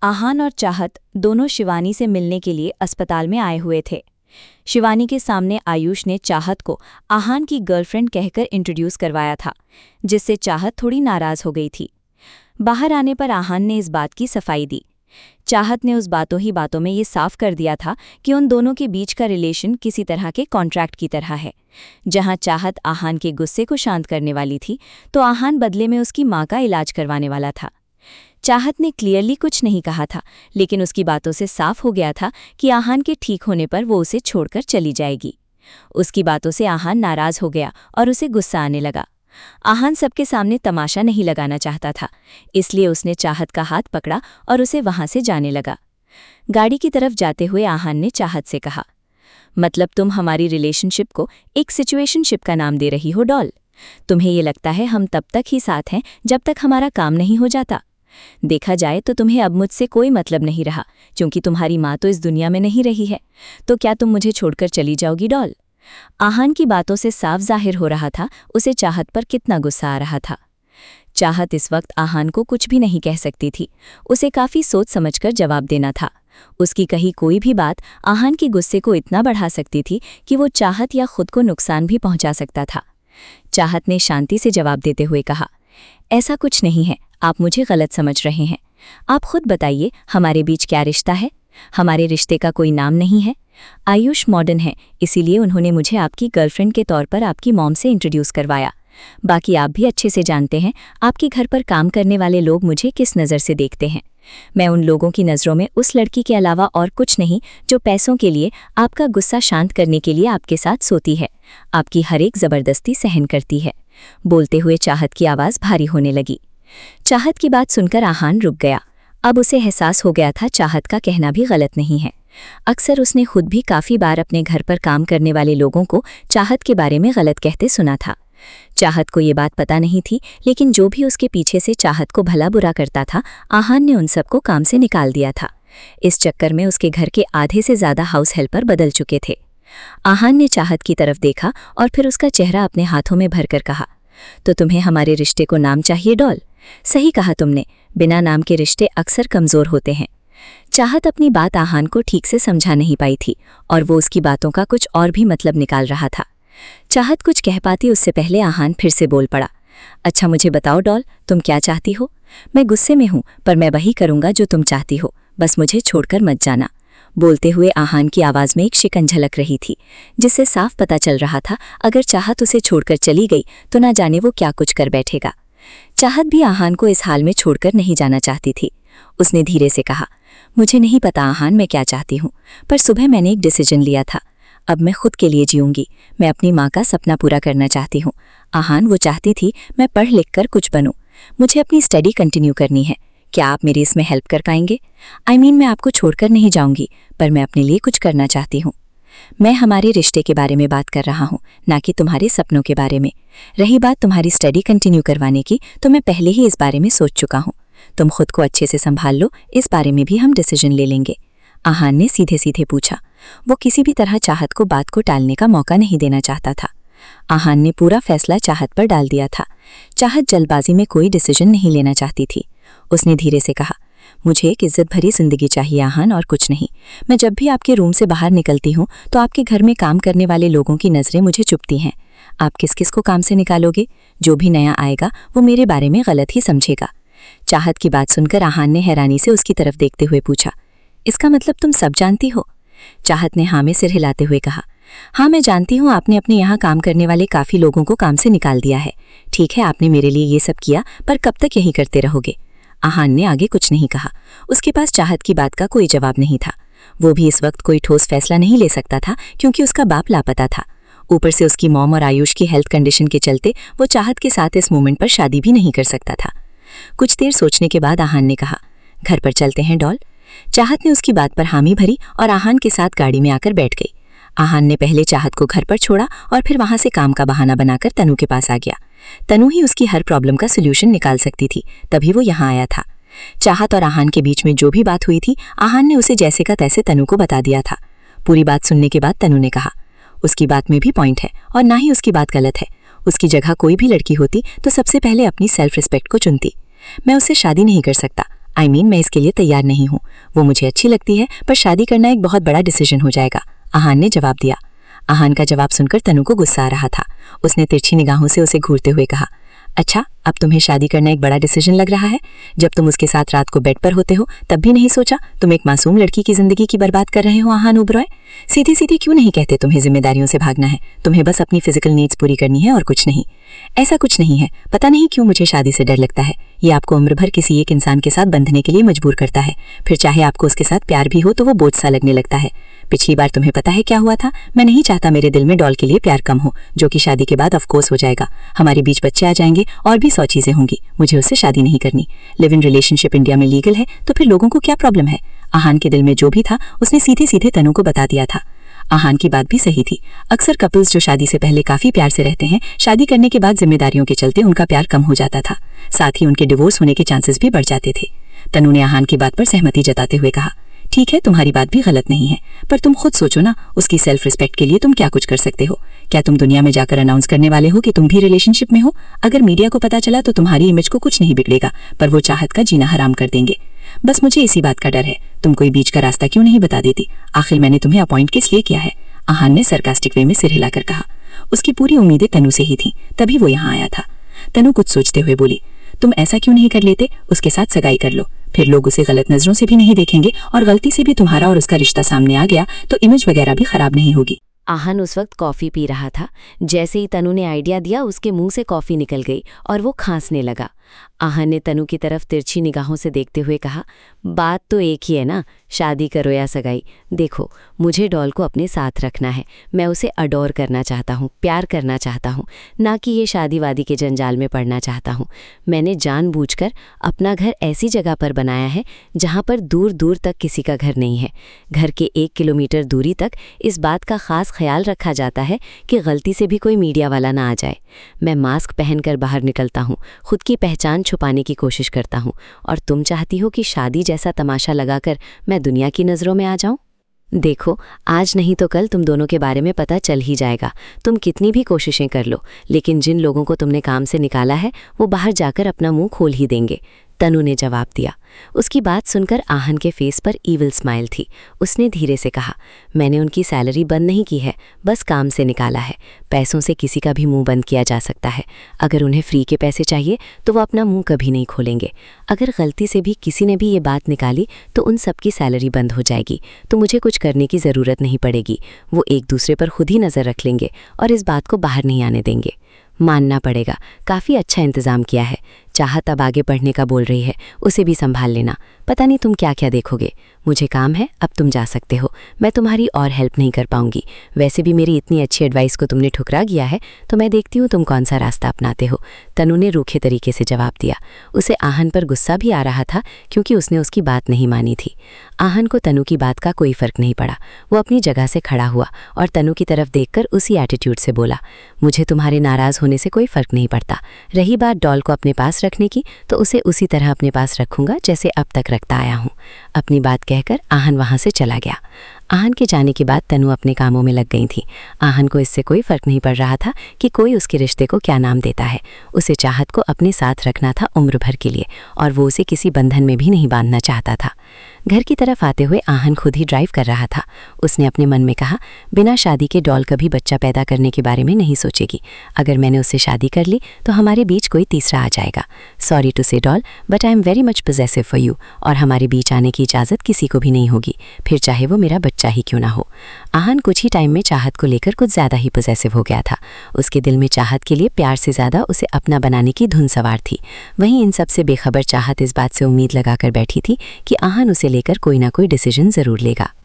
आहान और चाहत दोनों शिवानी से मिलने के लिए अस्पताल में आए हुए थे। शिवानी के सामने आयुष ने चाहत को आहान की गर्लफ्रेंड कहकर इंट्रोड्यूस करवाया था, जिससे चाहत थोड़ी नाराज हो गई थी। बाहर आने पर आहान ने इस बात की सफाई दी। चाहत ने उस बातों में ये साफ कर दिया था कि उन दोनों के बीच का रिलेशन किसी तरह के कॉन्ट्रैक्ट की तरह है। जहां चाहत आहान के गुस्से को शांत करने वाली थी, तो आहान बदले में उसकी मां का इलाज करवाने वाला था। चाहत ने क्लियरली कुछ नहीं कहा था, लेकिन उसकी बातों से साफ हो गया था कि आहान के ठीक होने पर वो उसे छोड़कर चली जाएगी। उसकी बातों से आहान नाराज हो गया और उसे गुस्सा आने लगा। आहान सबके सामने तमाशा नहीं लगाना चाहता था, इसलिए उसने चाहत का हाथ पकड़ा और उसे वहां से जाने लगा। गाड़ी की तरफ जाते हुए आहान ने चाहत से कहा, मतलब तुम हमारी रिलेशनशिप को एक सिचुएशनशिप का नाम दे रही हो डॉल। तुम्हें ये लगता है हम तब तक ही साथ हैं जब तक हमारा काम नहीं हो जाता। देखा जाए तो तुम्हें अब मुझसे कोई मतलब नहीं रहा, क्योंकि तुम्हारी माँ तो इस दुनिया में नहीं रही है। तो क्या तुम मुझे छोड़कर चली जाओगी डॉल? आहान की बातों से साफ जाहिर हो रहा था उसे चाहत पर कितना गुस्सा आ रहा था। चाहत इस वक्त आहान को कुछ भी नहीं कह सकती थी, उसे काफी सोच समझकर जवाब देना था। उसकी कही कोई भी बात आहान के गुस्से को इतना बढ़ा सकती थी कि वो चाहत या खुद को नुकसान भी पहुंचा सकता था। चाहत ने शांति से जवाब देते हुए कहा, ऐसा कुछ नहीं है, आप मुझे गलत समझ रहे हैं। आप खुद बताइए, हमारे बीच क्या रिश्ता है? हमारे रिश्ते का कोई नाम नहीं है। आयुष मॉडर्न है, इसीलिए उन्होंने मुझे आपकी गर्लफ्रेंड के तौर पर आपकी मॉम से इंट्रोड्यूस करवाया। बाकी आप भी अच्छे से जानते हैं आपके घर पर काम करने वाले लोग मुझे किस नज़र से देखते हैं। मैं उन लोगों की नज़रों में उस लड़की के अलावा और कुछ नहीं, जो पैसों के लिए, आपका गुस्सा शांत करने के लिए आपके साथ सोती है, आपकी हर एक ज़बरदस्ती सहन करती है। बोलते हुए चाहत की आवाज़ भारी होने लगी। चाहत की बात सुनकर आहान रुक गया। अब उसे एहसास हो गया था चाहत का कहना भी गलत नहीं है। अक्सर उसने खुद भी काफ़ी बार अपने घर पर काम करने वाले लोगों को चाहत के बारे में गलत कहते सुना था। चाहत को ये बात पता नहीं थी, लेकिन जो भी उसके पीछे से चाहत को भला बुरा करता था, आहान ने उन सबको काम से निकाल दिया था। इस चक्कर में उसके घर के आधे से ज़्यादा हाउस हेल्पर बदल चुके थे। आहान ने चाहत की तरफ देखा और फिर उसका चेहरा अपने हाथों में भरकर कहा, तो तुम्हें हमारे रिश्ते को नाम चाहिए डॉल? सही कहा तुमने, बिना नाम के रिश्ते अक्सर कमज़ोर होते हैं। चाहत अपनी बात आहान को ठीक से समझा नहीं पाई थी और वो उसकी बातों का कुछ और भी मतलब निकाल रहा था। चाहत कुछ कह पाती उससे पहले आहान फिर से बोल पड़ा, अच्छा मुझे बताओ डॉल, तुम क्या चाहती हो? मैं गुस्से में हूँ, पर मैं वही करूँगा जो तुम चाहती हो, बस मुझे छोड़कर मत जाना। बोलते हुए आहान की आवाज़ में एक शिकन झलक रही थी, जिससे साफ पता चल रहा था अगर चाहत उसे छोड़कर चली गई तो ना जाने वो क्या कुछ कर बैठेगा। चाहत भी आहान को इस हाल में छोड़कर नहीं जाना चाहती थी। उसने धीरे से कहा, मुझे नहीं पता आहान मैं क्या चाहती हूँ, पर सुबह मैंने एक डिसीजन लिया था। अब मैं खुद के लिए जीऊंगी। मैं अपनी माँ का सपना पूरा करना चाहती हूँ। आहान वो चाहती थी मैं पढ़ लिख कर कुछ बनूँ। मुझे अपनी स्टडी कंटिन्यू करनी है। क्या आप मेरी इसमें हेल्प कर पाएंगे? मैं आपको छोड़कर नहीं जाऊंगी, पर मैं अपने लिए कुछ करना चाहती हूँ। मैं हमारे रिश्ते के बारे में बात कर रहा हूँ, ना कि तुम्हारे सपनों के बारे में। रही बात तुम्हारी स्टडी कंटिन्यू करवाने की, तो मैं पहले ही इस बारे में सोच चुका हूँ। तुम खुद को अच्छे से संभाल लो, इस बारे में भी हम डिसीजन ले लेंगे। आहान ने सीधे सीधे पूछा। वो किसी भी तरह चाहत को बात को टालने का मौका नहीं देना चाहता था। आहान ने पूरा फैसला चाहत पर डाल दिया था। चाहत जल्दबाजी में कोई डिसीजन नहीं लेना चाहती थी। उसने धीरे से कहा, मुझे एक इज्जत भरी जिंदगी चाहिए आहान, और कुछ नहीं। मैं जब भी आपके रूम से बाहर निकलती हूँ तो आपके घर में काम करने वाले लोगों की नज़रें मुझे चुभती हैं। आप किस किस को काम से निकालोगे? जो भी नया आएगा वो मेरे बारे में गलत ही समझेगा। चाहत की बात सुनकर आहान ने हैरानी से उसकी तरफ देखते हुए पूछा, इसका मतलब तुम सब जानती हो? चाहत ने हाँ में सिर हिलाते हुए कहा, हाँ मैं जानती हूँ। आपने अपने यहाँ काम करने वाले काफ़ी लोगों को काम से निकाल दिया है। ठीक है, आपने मेरे लिए ये सब किया, पर कब तक यही करते रहोगे? आहान ने आगे कुछ नहीं कहा। उसके पास चाहत की बात का कोई जवाब नहीं था। वो भी इस वक्त कोई ठोस फैसला नहीं ले सकता था, क्योंकि उसका बाप लापता था। ऊपर से उसकी मॉम और आयुष की हेल्थ कंडीशन के चलते वो चाहत के साथ इस मोमेंट पर शादी भी नहीं कर सकता था। कुछ देर सोचने के बाद आहान ने कहा, घर पर चलते हैं डॉल? चाहत ने उसकी बात पर हामी भरी और आहान के साथ गाड़ी में आकर बैठ गई। आहान ने पहले चाहत को घर पर छोड़ा और फिर वहां से काम का बहाना बनाकर तनु के पास आ गया। तनु ही उसकी हर प्रॉब्लम का सोल्यूशन निकाल सकती थी, तभी वो यहाँ आया था। चाहत और आहान के बीच में जो भी बात हुई थी, आहान ने उसे जैसे का तैसे तनु को बता दिया था। पूरी बात सुनने के बाद तनु ने कहा, उसकी बात में भी पॉइंट है और ना ही उसकी बात गलत है। उसकी जगह कोई भी लड़की होती तो सबसे पहले अपनी सेल्फ रिस्पेक्ट को चुनती। मैं उससे शादी नहीं कर सकता। मैं इसके लिए तैयार नहीं हूँ। वो मुझे अच्छी लगती है, पर शादी करना एक बहुत बड़ा डिसीजन हो जाएगा, आहान ने जवाब दिया। आहान का जवाब सुनकर तनु को गुस्सा आ रहा था। उसने तिरछी निगाहों से उसे घूरते हुए कहा, अच्छा, अब तुम्हें शादी करना एक बड़ा डिसीजन लग रहा है? जब तुम उसके साथ रात को बेड पर होते हो तब भी नहीं सोचा तुम एक मासूम लड़की की जिंदगी की बर्बाद कर रहे हो? आहान उबरॉय, सीधी सीधी क्यों नहीं कहते तुम्हें जिम्मेदारियों से भागना है? तुम्हें बस अपनी फिजिकल नीड्स पूरी करनी है और कुछ नहीं। ऐसा कुछ नहीं है, पता नहीं क्यों मुझे शादी से डर लगता है। ये आपको उम्र भर किसी एक इंसान के साथ बंधने के लिए मजबूर करता है। फिर चाहे आपको उसके साथ प्यार भी हो तो वो बोझ सा लगने लगता है। पिछली बार तुम्हें पता है क्या हुआ था? मैं नहीं चाहता मेरे दिल में डॉल के लिए प्यार कम हो, जो कि शादी के बाद ऑफकोर्स हो जाएगा। हमारे बीच बच्चे आ जाएंगे और भी 100 चीजें होंगी। मुझे उससे शादी नहीं करनी। लिव इन रिलेशनशिप इंडिया में लीगल है, तो फिर लोगों को क्या प्रॉब्लम है? आहान के दिल में जो भी था उसने सीधे सीधे तनु को बता दिया था। आहान की बात भी सही थी। अक्सर कपल्स जो शादी से पहले काफी प्यार से रहते हैं, शादी करने के बाद जिम्मेदारियों के चलते उनका प्यार कम हो जाता था। साथ ही उनके डिवोर्स होने के चांसेस भी बढ़ जाते थे। तनु ने आहान की बात पर सहमति जताते हुए कहा, ठीक है, तुम्हारी बात भी गलत नहीं है, पर तुम खुद सोचो ना, उसकी सेल्फ रिस्पेक्ट के लिए तुम क्या कुछ कर सकते हो? क्या तुम दुनिया में जाकर अनाउंस करने वाले हो कि तुम भी रिलेशनशिप में हो? अगर मीडिया को पता चला तो तुम्हारी इमेज को कुछ नहीं बिगड़ेगा, पर वो चाहत का जीना हराम कर देंगे। बस मुझे इसी बात का डर है। तुम कोई बीच का रास्ता क्यों नहीं बता देती? आखिर मैंने तुम्हें अपॉइंट किस लिए किया है? आहान ने सरकास्टिक वे में सिर हिलाकर कहा। उसकी पूरी उम्मीदें तनु से ही थीं, तभी वो यहाँ आया था। तनु कुछ सोचते हुए बोली, तुम ऐसा क्यों नहीं कर लेते? उसके साथ सगाई कर लो, फिर लोग उसे गलत नजरों से भी नहीं देखेंगे और गलती से भी तुम्हारा और उसका रिश्ता सामने आ गया तो इमेज वगैरह भी खराब नहीं होगी। आहान उस वक्त कॉफी पी रहा था। जैसे ही तनु ने आइडिया दिया, उसके मुंह से कॉफी निकल गई और वो खांसने लगा। आहान ने तनु की तरफ तिरछी निगाहों से देखते हुए कहा, बात तो एक ही है ना, शादी करो या सगाई। देखो, मुझे डॉल को अपने साथ रखना है। मैं उसे अडोर करना चाहता हूँ, प्यार करना चाहता हूँ, ना कि ये शादी वादी के जंजाल में पड़ना चाहता हूँ। मैंने जानबूझकर अपना घर ऐसी जगह पर बनाया है जहाँ पर दूर दूर तक किसी का घर नहीं है। घर के 1 किलोमीटर दूरी तक इस बात का खास ख्याल रखा जाता है कि गलती से भी कोई मीडिया वाला ना आ जाए। मैं मास्क पहनकर बाहर निकलता हूँ, खुद की पहचान छुपाने की कोशिश करता हूँ, और तुम चाहती हो कि शादी जैसा तमाशा लगाकर मैं दुनिया की नज़रों में आ जाऊँ? देखो, आज नहीं तो कल तुम दोनों के बारे में पता चल ही जाएगा। तुम कितनी भी कोशिशें कर लो, लेकिन जिन लोगों को तुमने काम से निकाला है वो बाहर जाकर अपना मुंह खोल ही देंगे, तनु ने जवाब दिया। उसकी बात सुनकर आहान के फेस पर ईविल स्माइल थी। उसने धीरे से कहा, मैंने उनकी सैलरी बंद नहीं की है, बस काम से निकाला है। पैसों से किसी का भी मुंह बंद किया जा सकता है। अगर उन्हें फ्री के पैसे चाहिए तो वो अपना मुंह कभी नहीं खोलेंगे। अगर गलती से भी किसी ने भी ये बात निकाली तो उन सबकी सैलरी बंद हो जाएगी, तो मुझे कुछ करने की ज़रूरत नहीं पड़ेगी। वो एक दूसरे पर खुद ही नज़र रख लेंगे और इस बात को बाहर नहीं आने देंगे। मानना पड़ेगा, काफ़ी अच्छा इंतज़ाम किया है। चाहत अब आगे बढ़ने का बोल रही है, उसे भी संभाल लेना। पता नहीं तुम क्या क्या देखोगे। मुझे काम है, अब तुम जा सकते हो। मैं तुम्हारी और हेल्प नहीं कर पाऊंगी। वैसे भी मेरी इतनी अच्छी एडवाइस को तुमने ठुकरा गया है, तो मैं देखती हूँ तुम कौन सा रास्ता अपनाते हो, तनु ने रूखे तरीके से जवाब दिया। उसे आहान पर गुस्सा भी आ रहा था क्योंकि उसने उसकी बात नहीं मानी थी। आहान को तनु की बात का कोई फर्क नहीं पड़ा। वो अपनी जगह से खड़ा हुआ और तनु की तरफ देखकर उसी एटीट्यूड से बोला, मुझे तुम्हारे नाराज़ होने से कोई फर्क नहीं पड़ता। रही बात डॉल को अपने पास रखने की, तो उसे उसी तरह अपने पास रखूंगा जैसे अब तक रखता आया हूँ। अपनी बात कहकर आहान वहाँ से चला गया। आहान के जाने के बाद तनु अपने कामों में लग गई थी। आहान को इससे कोई फर्क नहीं पड़ रहा था कि कोई उसके रिश्ते को क्या नाम देता है। उसे चाहत को अपने साथ रखना था उम्र भर के लिए, और वो उसे किसी बंधन में भी नहीं बांधना चाहता था। घर की तरफ आते हुए आहान खुद ही ड्राइव कर रहा था। उसने अपने मन में कहा, बिना शादी के डॉल कभी बच्चा पैदा करने के बारे में नहीं सोचेगी। अगर मैंने उससे शादी कर ली तो हमारे बीच कोई तीसरा आ जाएगा। Sorry to say doll, but I am very much possessive for you, और हमारे बीच आने की इजाज़त किसी को भी नहीं होगी, फिर चाहे वो मेरा बच्चा ही क्यों ना हो। आहान कुछ ही टाइम में चाहत को लेकर कुछ ज़्यादा ही पोजेसिव हो गया था। उसके दिल में चाहत के लिए प्यार से ज़्यादा उसे अपना बनाने की धुन सवार थी। वहीं इन सबसे बेखबर चाहत इस बात से उम्मीद लगाकर बैठी थी कि आहान उसे लेकर कोई ना कोई डिसीजन ज़रूर लेगा।